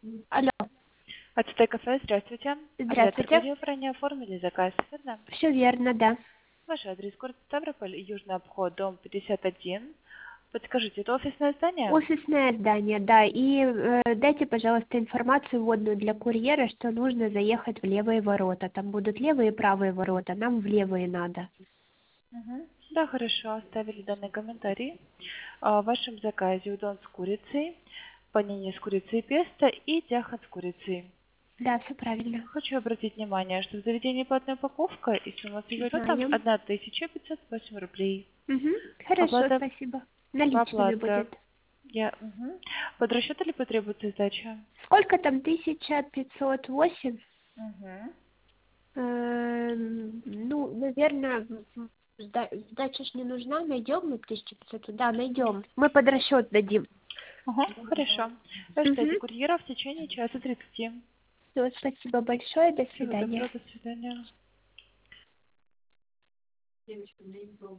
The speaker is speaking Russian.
Алло, Ацтек кафе, здравствуйте. Авиатор здравствуйте. Говорил, ранее оформили заказ, верно? Все верно, да. Ваш адрес город Ставрополь, Южный обход, дом 51. Подскажите, это офисное здание? Офисное здание, да. И дайте, пожалуйста, информацию вводную для курьера, что нужно заехать в левые ворота. Там будут левые и правые ворота, нам в левые надо. Мгм. Да, хорошо, оставили данный комментарий. В вашем заказе удон с курицей, панини с курицей песто и тяха с курицей. Да, все правильно. Хочу обратить внимание, что в заведении платная упаковка и сумма с счетом Знаем. 1508 рублей. Угу. Хорошо, Оплата спасибо. по Наличными оплате. будет. Под расчет или потребуется сдача? Сколько там? 1508? Мгм. Ну, наверное, сдача ж не нужна. Найдем мы 1500? Да, найдем. Мы под расчет дадим. Ага, хорошо. Угу. Ждете курьера в течение часа 30. Все, спасибо большое. До Всего свидания. доброго, до свидания.